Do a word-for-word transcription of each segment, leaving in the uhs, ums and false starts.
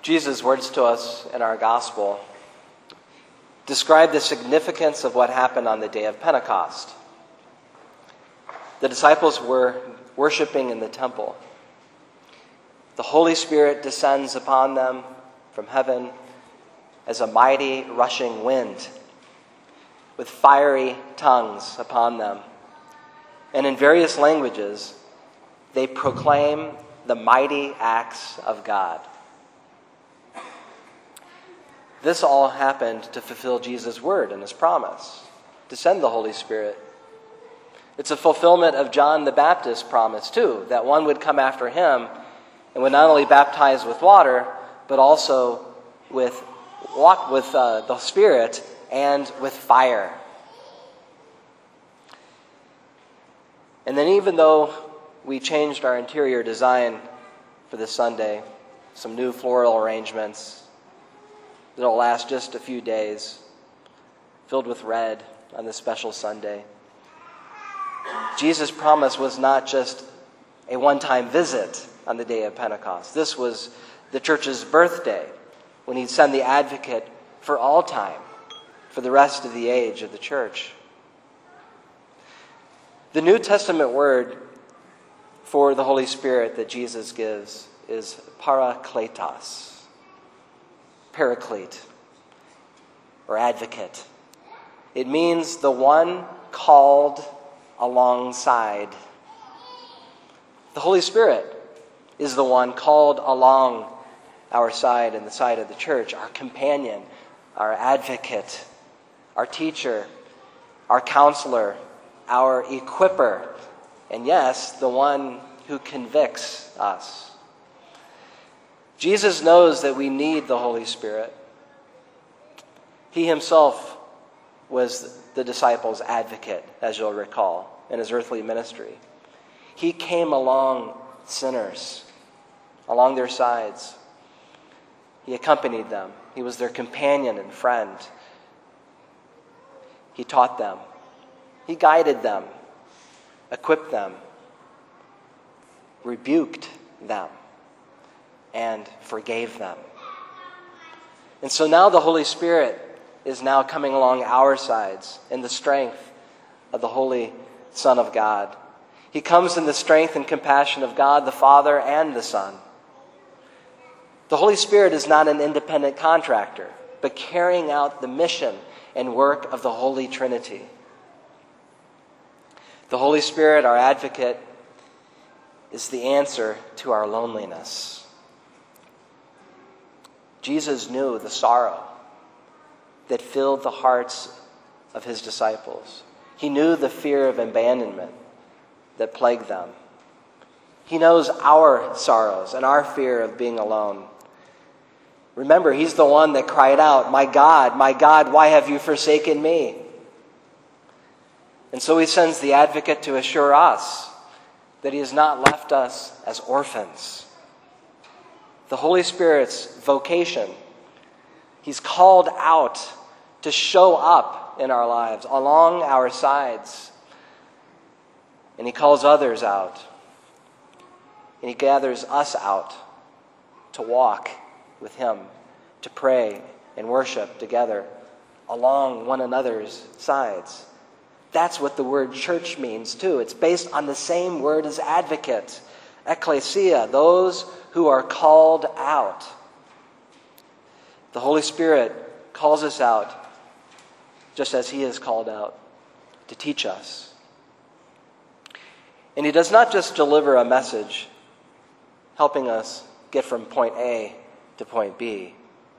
Jesus' words to us in our gospel describe the significance of what happened on the day of Pentecost. The disciples were worshiping in the temple. The Holy Spirit descends upon them from heaven as a mighty rushing wind, with fiery tongues upon them. And in various languages, they proclaim the mighty acts of God. This all happened to fulfill Jesus' word and his promise to send the Holy Spirit. It's a fulfillment of John the Baptist's promise, too, that one would come after him and would not only baptize with water, but also with, walk with uh, the Spirit and with fire. And then even though we changed our interior design for this Sunday, some new floral arrangements that'll last just a few days, filled with red on this special Sunday, Jesus' promise was not just a one-time visit on the day of Pentecost. This was the church's birthday, when he'd send the advocate for all time, for the rest of the age of the church. The New Testament word for the Holy Spirit that Jesus gives is parakletos, paraclete, or advocate. It means the one called alongside. The Holy Spirit is the one called along our side and the side of the church, our companion, our advocate, our teacher, our counselor, our equipper, and yes, the one who convicts us. Jesus knows that we need the Holy Spirit. He himself was the disciples' advocate, as you'll recall, in his earthly ministry. He came along sinners, along their sides. He accompanied them. He was their companion and friend. He taught them. He guided them, equipped them, rebuked them, and forgave them. And so now the Holy Spirit is now coming along our sides in the strength of the Holy Son of God. He comes in the strength and compassion of God, the Father and the Son. The Holy Spirit is not an independent contractor, but carrying out the mission and work of the Holy Trinity. The Holy Spirit, our advocate, is the answer to our loneliness. Jesus knew the sorrow that filled the hearts of his disciples. He knew the fear of abandonment that plagued them. He knows our sorrows and our fear of being alone. Remember, he's the one that cried out, "My God, my God, why have you forsaken me?" And so he sends the advocate to assure us that he has not left us as orphans. The Holy Spirit's vocation, he's called out to show up in our lives, along our sides. And he calls others out. And he gathers us out to walk with him, to pray and worship together along one another's sides. That's what the word church means too. It's based on the same word as advocate, ecclesia, those who are called out. The Holy Spirit calls us out just as he is called out to teach us. And he does not just deliver a message helping us get from point A to point B.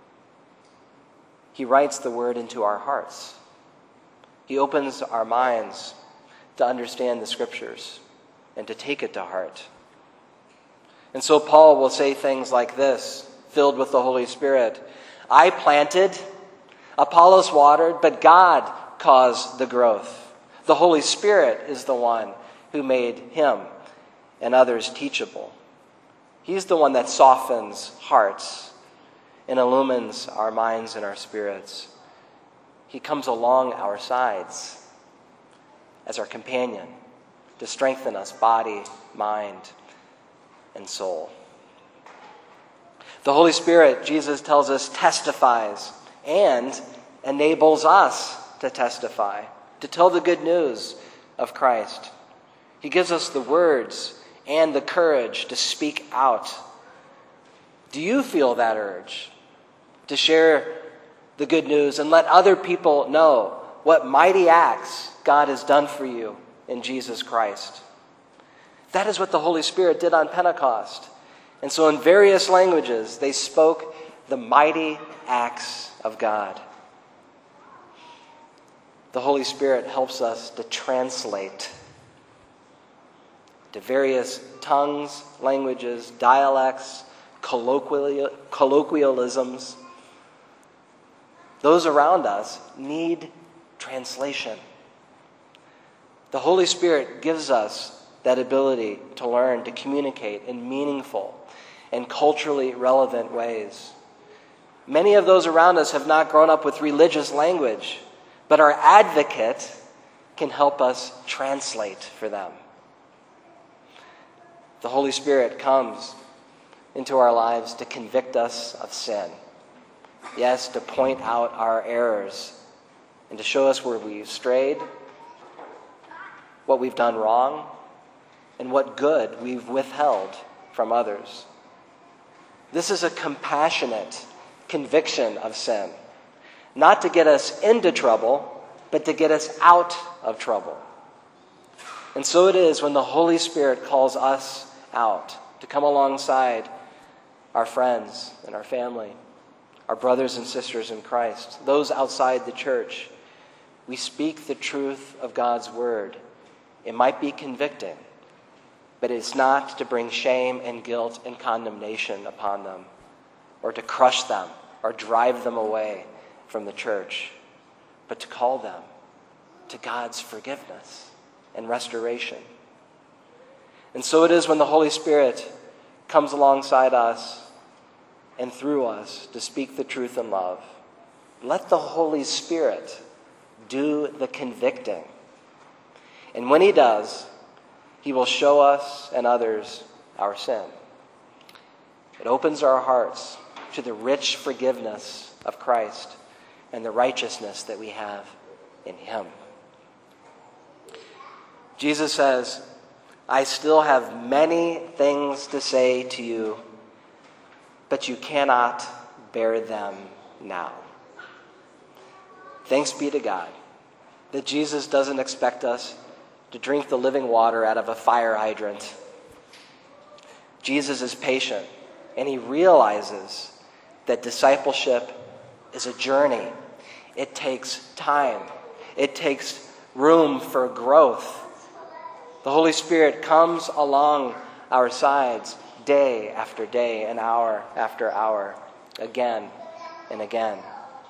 He writes the word into our hearts. He opens our minds to understand the Scriptures and to take it to heart. And so Paul will say things like this, filled with the Holy Spirit. I planted, Apollos watered, but God caused the growth. The Holy Spirit is the one who made him and others teachable. He's the one that softens hearts and illumines our minds and our spirits. He comes along our sides as our companion to strengthen us, body, mind, and soul. The Holy Spirit, Jesus tells us, testifies and enables us to testify, to tell the good news of Christ. He gives us the words and the courage to speak out. Do you feel that urge to share the good news and let other people know what mighty acts God has done for you in Jesus Christ? That is what the Holy Spirit did on Pentecost. And so in various languages, they spoke the mighty acts of God. The Holy Spirit helps us to translate to various tongues, languages, dialects, colloquial, colloquialisms. Those around us need translation. The Holy Spirit gives us that ability to learn to communicate in meaningful and culturally relevant ways. Many of those around us have not grown up with religious language, but our advocate can help us translate for them. The Holy Spirit comes into our lives to convict us of sin. Yes, to point out our errors and to show us where we've strayed, what we've done wrong, and what good we've withheld from others. This is a compassionate conviction of sin, not to get us into trouble, but to get us out of trouble. And so it is when the Holy Spirit calls us out to come alongside our friends and our family, our brothers and sisters in Christ, those outside the church. We speak the truth of God's word. It might be convicting, but it's not to bring shame and guilt and condemnation upon them, or to crush them, or drive them away from the church, but to call them to God's forgiveness and restoration. And so it is when the Holy Spirit comes alongside us and through us to speak the truth in love. Let the Holy Spirit do the convicting. And when he does, he will show us and others our sin. It opens our hearts to the rich forgiveness of Christ and the righteousness that we have in him. Jesus says, I still have many things to say to you, but you cannot bear them now. Thanks be to God that Jesus doesn't expect us to drink the living water out of a fire hydrant. Jesus is patient, and he realizes that discipleship is a journey. It takes time. It takes room for growth. The Holy Spirit comes along our sides day after day and hour after hour, again and again.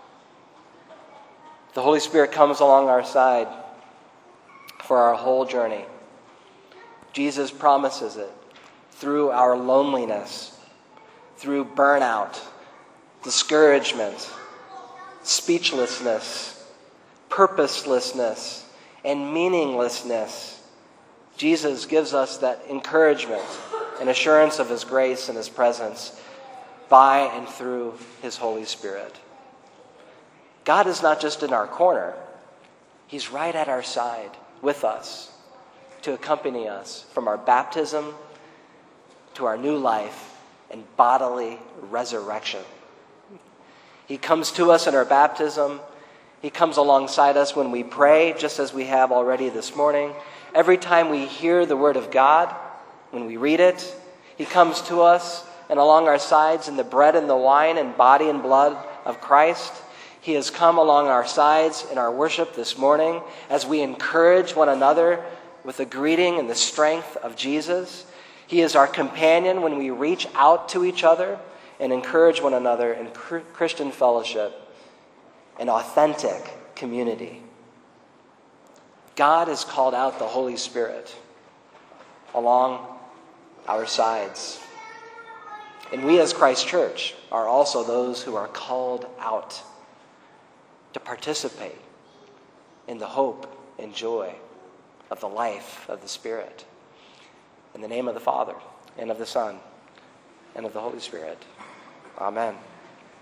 The Holy Spirit comes along our side for our whole journey. Jesus promises it through our loneliness, through burnout, discouragement, speechlessness, purposelessness, and meaninglessness. Jesus gives us that encouragement and assurance of his grace and his presence by and through his Holy Spirit. God is not just in our corner. He's right at our side with us to accompany us from our baptism to our new life and bodily resurrection. He comes to us in our baptism. He comes alongside us when we pray, just as we have already this morning. Every time we hear the word of God, when we read it, he comes to us and along our sides in the bread and the wine and body and blood of Christ. He has come along our sides in our worship this morning as we encourage one another with the greeting and the strength of Jesus. He is our companion when we reach out to each other and encourage one another in Christian fellowship and authentic community. God has called out the Holy Spirit along our sides. And we as Christ Church are also those who are called out to participate in the hope and joy of the life of the Spirit. In the name of the Father, and of the Son, and of the Holy Spirit. Amen.